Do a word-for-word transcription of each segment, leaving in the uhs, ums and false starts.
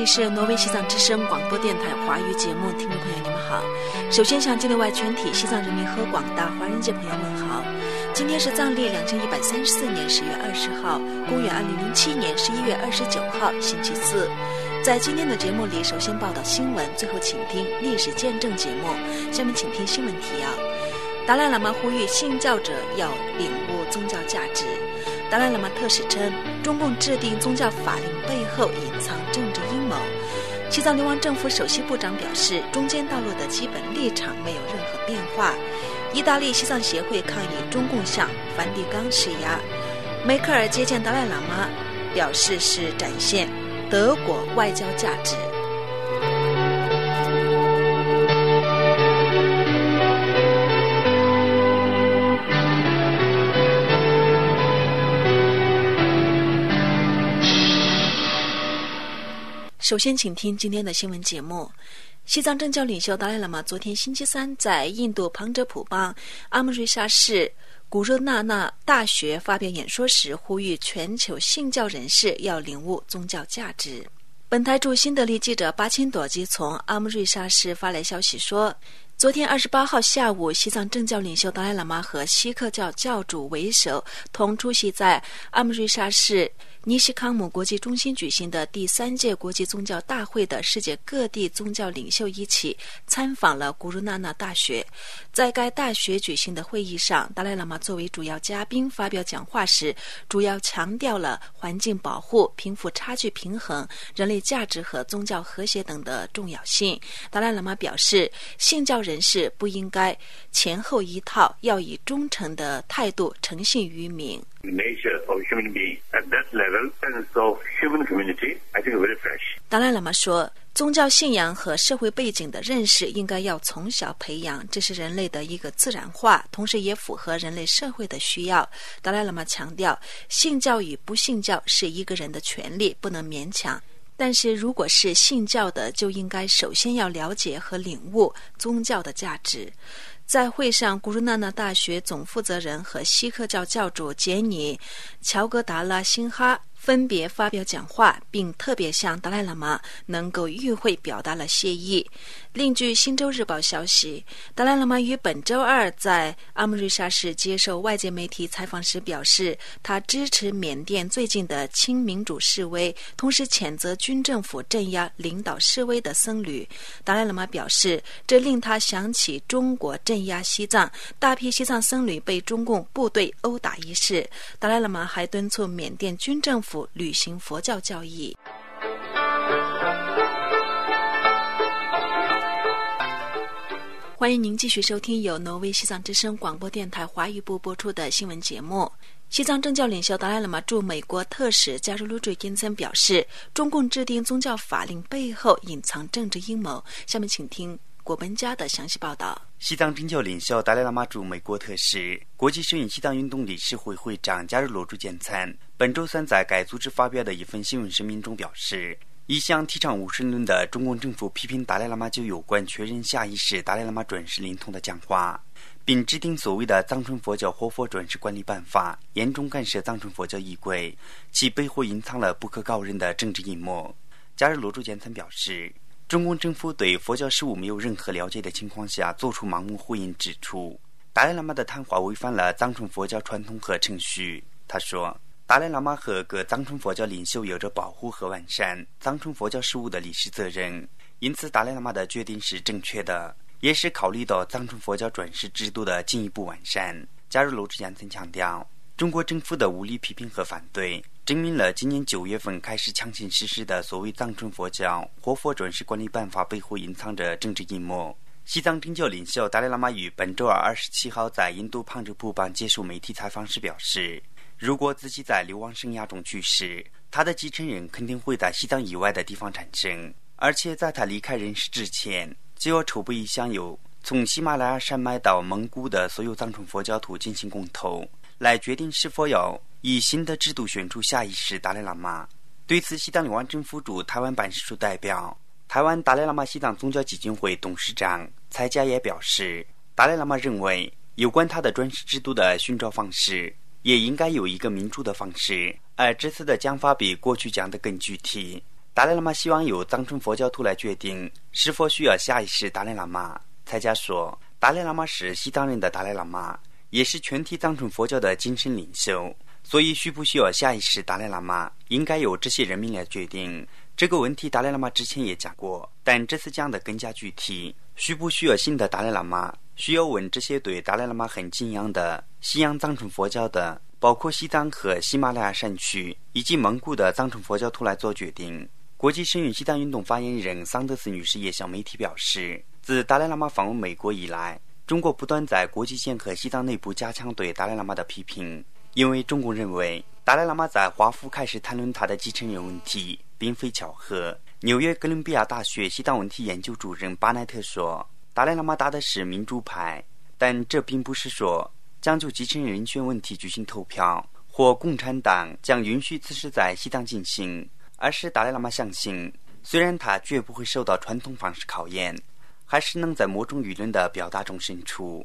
里是挪威西藏之声广播电台华语节目，听众朋友你们好。首先向境内外全体西藏人民和广大华人界朋友问好。今天是藏历两千一百三十四年十月二十号，公元二零零七年十一月二十九号，星期四。在今天的节目里，首先报道新闻，最后请听历史见证节目。下面请听新闻提要。达赖喇嘛呼吁信教者要领悟宗教价值。达赖喇嘛特使称，中共制定宗教法令背后隐藏政治阴谋。西藏流亡政府首席部长表示，中间道路的基本立场没有任何变化。意大利西藏协会抗议中共向梵蒂冈施压。梅克尔接见达赖喇嘛，表示是展现德国外交价值。首先请听今天的新闻节目。西藏政教领袖达赖喇嘛昨天星期三在印度旁遮普邦阿姆瑞沙市古热纳纳大学发表演说时，呼吁全球信教人士要领悟宗教价值。本台驻新德里记者巴钦朵基从阿姆瑞沙市发来消息说，昨天二十八号下午，西藏政教领袖达赖喇嘛和锡克教教主为首，同出席在阿姆瑞沙市尼西康姆国际中心举行的第三届国际宗教大会的世界各地宗教领袖一起参访了古鲁纳纳大学。在该大学举行的会议上，达赖喇嘛作为主要嘉宾发表讲话时，主要强调了环境保护、贫富差距平衡、人类价值和宗教和谐等的重要性。达赖喇嘛表示，信教人士不应该前后一套，要以忠诚的态度诚信于民。达赖喇嘛说，宗教信仰和社会背景的认识应该要从小培养，这是人类的一个自然化，同时也符合人类社会的需要。达赖喇嘛强调，信教与不信教是一个人的权利，不能勉强。但是如果是信教的，就应该首先要了解和领悟宗教的价值。在会上，古鲁纳纳大学总负责人和锡克教教主杰尼·乔格达拉辛哈分别发表讲话，并特别向达赖喇嘛能够与会表达了谢意。另据新洲日报消息，达赖喇嘛于本周二在阿姆瑞沙市接受外界媒体采访时表示，他支持缅甸最近的亲民主示威，同时谴责军政府镇压领导示威的僧侣。达赖喇嘛表示，这令他想起中国镇压西藏，大批西藏僧侣被中共部队殴打一事。达赖喇嘛还敦促缅甸军政府履行佛教教义。欢迎您继续收听由挪威西藏之声广播电台华语部播出的新闻节目。西藏政教领袖达赖喇嘛驻美国特使加鲁鲁追金森表示，中共制定宗教法令背后隐藏政治阴谋。下面请听果本家的详细报道。 西藏政教领袖达赖喇嘛驻美国特使、国际摄影西藏运动理事会会长加日罗珠建参本周三在该组织发表的一份新闻声明中表示，一向提倡无神论的中共政府批评达赖喇嘛就有关确认下一世达赖喇嘛转世灵通的讲话，并制定所谓的藏传佛教活佛转世管理办法，严重干涉藏传佛教仪轨，其背后隐藏了不可告人的政治阴谋。加日罗珠建参表示，中共政府对佛教事务没有任何了解的情况下做出盲目回应，指出达赖喇嘛的谈话违反了藏传佛教传统和程序。他说，达赖喇嘛和各藏传佛教领袖有着保护和完善藏传佛教事务的历史责任，因此达赖喇嘛的决定是正确的，也是考虑到藏传佛教转世制度的进一步完善。加日罗珠建参强调，中国政府的无理批评和反对证明了今年九月份开始强行实施的所谓藏传佛教活佛转世管理办法背后隐藏着政治阴谋。西藏政教领袖达赖喇嘛于本周二二十七号在印度旁遮普邦接受媒体采访时表示，如果自己在流亡生涯中去世，他的继承人肯定会在西藏以外的地方产生，而且在他离开人世之前，就要筹备一项由从喜马拉雅山脉到蒙古的所有藏传佛教徒进行公投，来决定是否要以新的制度选出下一世达赖喇嘛。对此，西藏流亡政府驻台湾办事处代表、台湾达赖喇嘛西藏宗教基金会董事长蔡家也表示，达赖喇嘛认为有关他的转世制度的寻找方式也应该有一个民主的方式，而这次的讲法比过去讲得更具体。 达赖喇嘛希望由藏传佛教徒来决定是否需要下一世达赖喇嘛。蔡家说，达赖喇嘛是西藏人的达赖喇嘛，也是全体藏传佛教的精神领袖，所以需不需要下一世达赖喇嘛，应该由这些人民来决定。这个问题达赖喇嘛之前也讲过，但这次讲的更加具体。需不需要新的达赖喇嘛，需要问这些对达赖喇嘛很敬仰的西洋藏传佛教的，包括西藏和喜马拉雅山区以及蒙古的藏传佛教徒来做决定。国际声援西藏运动发言人桑德斯女士也向媒体表示，自达赖喇嘛访问美国以来，中国不断在国际间和西藏内部加强对达赖喇嘛的批评，因为中共认为达赖喇嘛在华府开始谈论他的继承人问题并非巧合。纽约哥伦比亚大学西藏问题研究主任巴奈特说，达赖喇嘛打的是民主牌，但这并不是说将就继承人选问题举行投票，或共产党将允许此事在西藏进行，而是达赖喇嘛相信，虽然他绝不会受到传统方式考验，还是能在某种舆论的表达中胜出。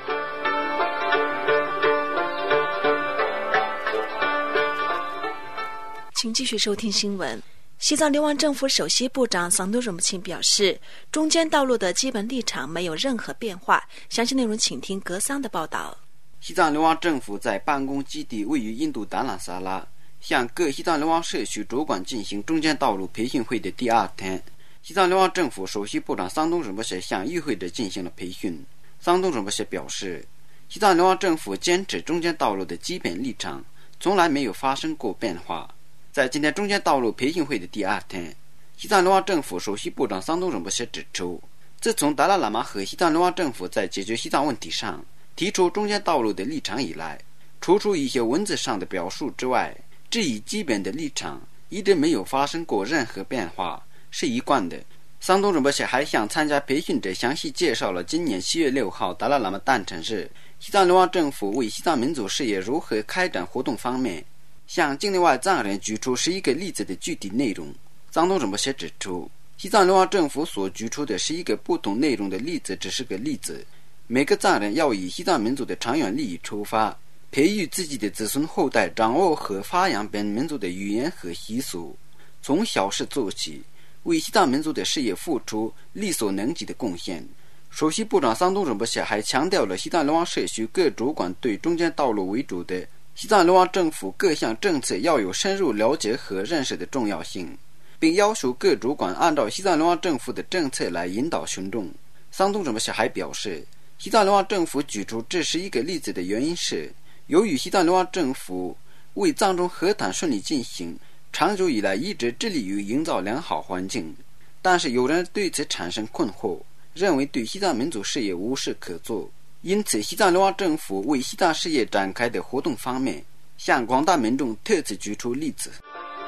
请继续收听新闻。西藏流亡政府首席部长桑多荣木钦表示，中间道路的基本立场没有任何变化。详细内容请听格桑的报道。 西藏流亡政府在办公基地位于印度达兰萨拉，向各西藏流亡社区主管进行中间道路培训会的第二天，西藏流亡政府首席部长桑东仁波切向与会者进行了培训。桑东仁波切表示，西藏流亡政府坚持中间道路的基本立场，从来没有发生过变化。在今天中间道路培训会的第二天，西藏流亡政府首席部长桑东仁波切指出，自从达赖喇嘛和西藏流亡政府在解决西藏问题上提出中间道路的立场以来，除出一些文字上的表述之外，这一基本的立场一直没有发生过任何变化，是一贯的。桑东仁波切还向参加培训者详细介绍了今年七月六号达赖喇嘛诞辰日西藏流亡政府为西藏民族事业如何开展活动方面，向境内外藏人举出十一个例子的具体内容。桑东仁波切指出，西藏流亡政府所举出的十一个不同内容的例子只是个例子，每个藏人要以西藏民族的长远利益出发，培育自己的子孙后代，掌握和发扬本民族的语言和习俗，从小事做起，为西藏民族的事业付出力所能及的贡献。首席部长桑东仁波切还强调了西藏流亡社区各主管对中间道路为主的西藏流亡政府各项政策要有深入了解和认识的重要性，并要求各主管按照西藏流亡政府的政策来引导群众。桑东仁波切还表示，西藏流亡政府举出这十一个例子的原因是，由于西藏流亡政府为藏中和谈顺利进行，长久以来一直致力于营造良好环境，但是有人对此产生困惑，认为对西藏民族事业无事可做，因此西藏流亡政府为西藏事业展开的活动方面，向广大民众特此举出例子。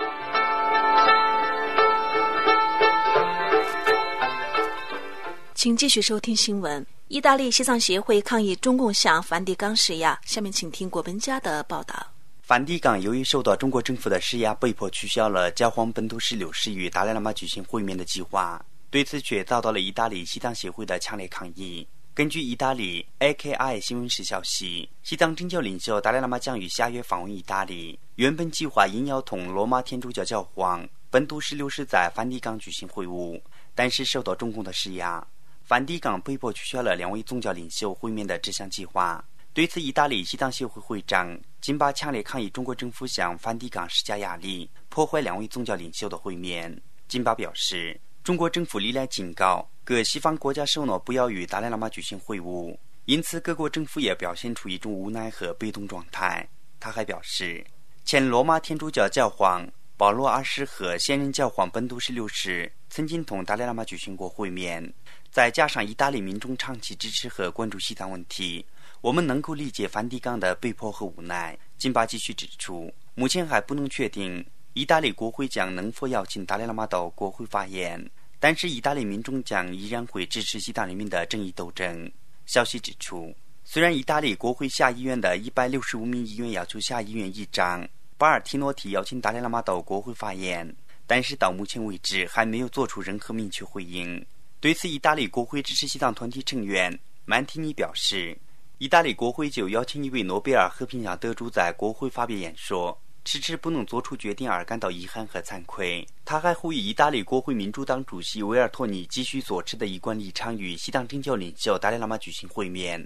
请继续收听新闻。意大利西藏协会抗议中共向梵蒂冈施压。下面请听郭文佳的报道。 梵蒂冈由于受到中国政府的施压，被迫取消了教皇本笃十六世与达赖喇嘛举行会面的计划，对此却遭到了意大利西藏协会的强烈抗议。根据意大利 A K I 新闻社消息，西藏政教领袖达赖喇嘛将于下月访问意大利，原本计划应邀同罗马天主教教皇本笃十六世在梵蒂冈举行会晤，但是受到中共的施压，梵蒂冈被迫取消了两位宗教领袖会面的这项计划。对此，意大利西藏协会会长金巴强烈抗议中国政府向梵蒂冈施加压力，破坏两位宗教领袖的会面。金巴表示，中国政府历来警告各西方国家承诺不要与达赖喇嘛举行会晤，因此各国政府也表现出一种无奈和被动状态。他还表示，前罗马天主教教皇保罗二世和现任教皇本笃十六世曾经同达赖喇嘛举行过会面，再加上意大利民众长期支持和关注西藏问题，我们能够理解梵蒂冈的被迫和无奈。金巴继续指出，目前还不能确定意大利国会将能否邀请达赖喇嘛到国会发言，但是意大利民众将依然会支持西藏人民的正义斗争。消息指出，虽然意大利国会下议院的一百六十五名议员要求下议院议长巴尔提诺提邀请达赖喇嘛到国会发言，但是到目前为止还没有做出任何明确回应。对此，意大利国会支持西藏团体成员曼提尼表示，意大利国会就邀请一位诺贝尔和平奖得主在国会发表演说， 迟迟不能做出决定而感到遗憾和惭愧。他还呼吁意大利国会民主党主席维尔托尼继续所持的一贯立场，与西藏政教领袖达赖喇嘛举行会面。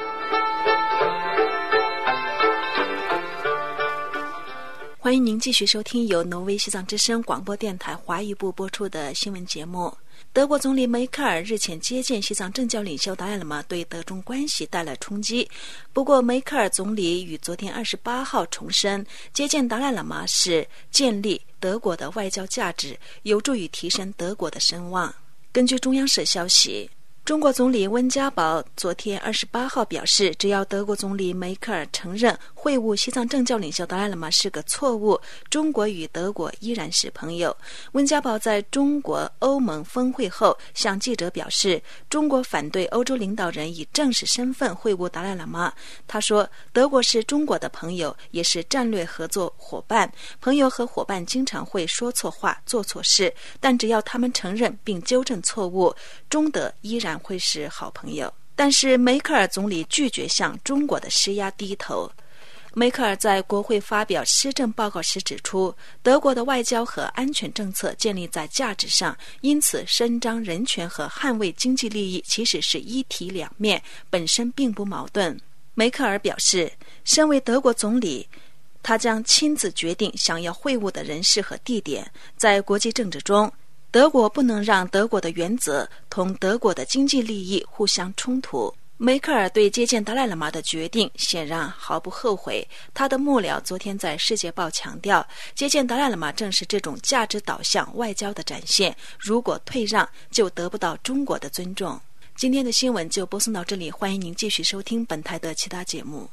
欢迎您继续收听由挪威西藏之声广播电台华语部播出的新闻节目。德国总理梅克尔日前接见西藏政教领袖达赖喇嘛，对德中关系带来冲击。不过，梅克尔总理于昨天二十八号重申，接见达赖喇嘛是建立德国的外交价值，有助于提升德国的声望。根据中央社消息，中国总理温家宝昨天二十八号表示，只要德国总理梅克尔承认会晤西藏政教领袖达赖喇嘛是个错误，中国与德国依然是朋友。温家宝在中国欧盟峰会后向记者表示，中国反对欧洲领导人以正式身份会晤达赖喇嘛。他说，德国是中国的朋友，也是战略合作伙伴。朋友和伙伴经常会说错话、做错事，但只要他们承认并纠正错误，中德依然会是好朋友。但是梅克尔总理拒绝向中国的施压低头。梅克尔在国会发表施政报告时指出，德国的外交和安全政策建立在价值上，因此伸张人权和捍卫经济利益其实是一体两面，本身并不矛盾。梅克尔表示，身为德国总理，他将亲自决定想要会晤的人士和地点。在国际政治中，德国不能让德国的原则同德国的经济利益互相冲突。梅克尔对接见达赖喇嘛的决定显然毫不后悔。他的幕僚昨天在《世界报》强调，接见达赖喇嘛正是这种价值导向外交的展现，如果退让就得不到中国的尊重。今天的新闻就播送到这里，欢迎您继续收听本台的其他节目。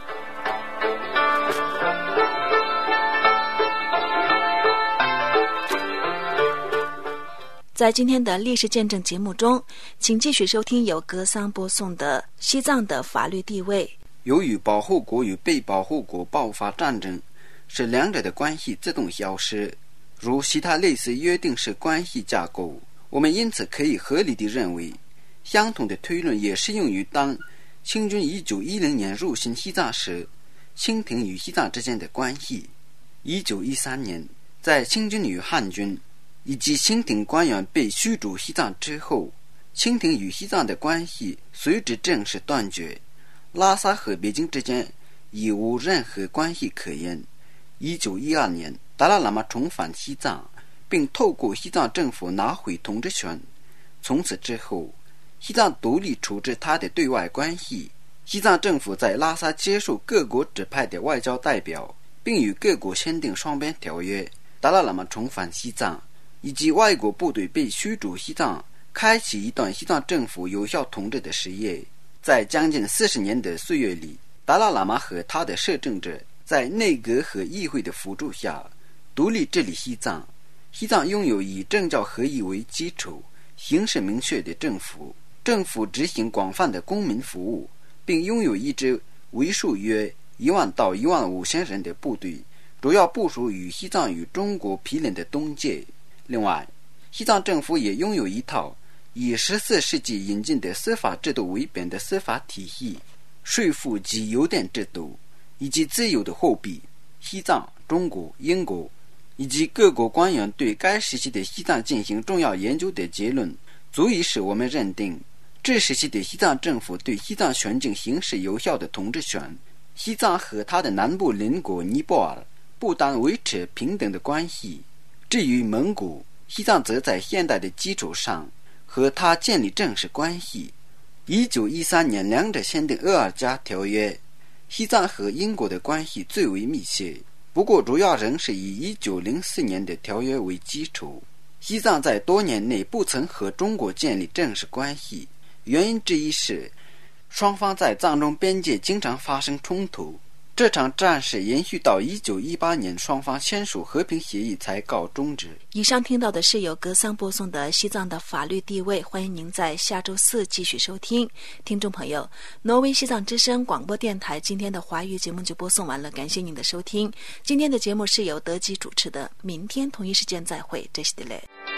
在今天的历史见证节目中，请继续收听由格桑播送的西藏的法律地位。 由于保护国与被保护国爆发战争，使两者的关系自动消失，如其他类似约定式关系架构。我们因此可以合理地认为，相同的推论也适用于当清军一九一零年入侵西藏时，清廷与西藏之间的关系。一九一三年，在清军与汉军以及清廷官员被驱逐西藏之后，清廷与西藏的关系随之正式断绝，拉萨和北京之间已无任何关系可言。一九一二年，达赖喇嘛重返西藏，并透过西藏政府拿回统治权。从此之后，西藏独立处置他的对外关系。西藏政府在拉萨接受各国指派的外交代表，并与各国签订双边条约。达赖喇嘛重返西藏以及外国部队被驱逐西藏，开启一段西藏政府有效统治的事业。在将近四十年的岁月里，达赖喇嘛和他的摄政者在内阁和议会的辅助下，独立治理西藏。西藏拥有以政教合一为基础、形式明确的政府，政府执行广泛的公民服务，并拥有一支为数约一万到一万五千人的部队，主要部署于西藏与中国毗邻的东界。另外，西藏政府也拥有一套以十四世纪引进的司法制度为本的司法体系、税赋及邮电制度，以及自由的货币。西藏、中国、英国以及各国官员对该时期的西藏进行重要研究的结论，足以使我们认定，这时期的西藏政府对西藏全境行使有效的统治权。西藏和它的南部邻国尼泊尔不但维持平等的关系，至于蒙古，西藏则在现代的基础上和他建立正式关系。一九一三年，两者签订额尔加条约，西藏和英国的关系最为密切，不过主要仍是以一九零四年的条约为基础。西藏在多年内不曾和中国建立正式关系，原因之一是双方在藏中边界经常发生冲突。这场战事延续到一九一八年，双方签署和平协议才告终止。 以上听到的是由格桑播送的西藏的法律地位，欢迎您在下周四继续收听。听众朋友，挪威西藏之声广播电台今天的华语节目就播送完了，感谢您的收听。今天的节目是由德基主持的，明天同一时间再会，这是的嘞。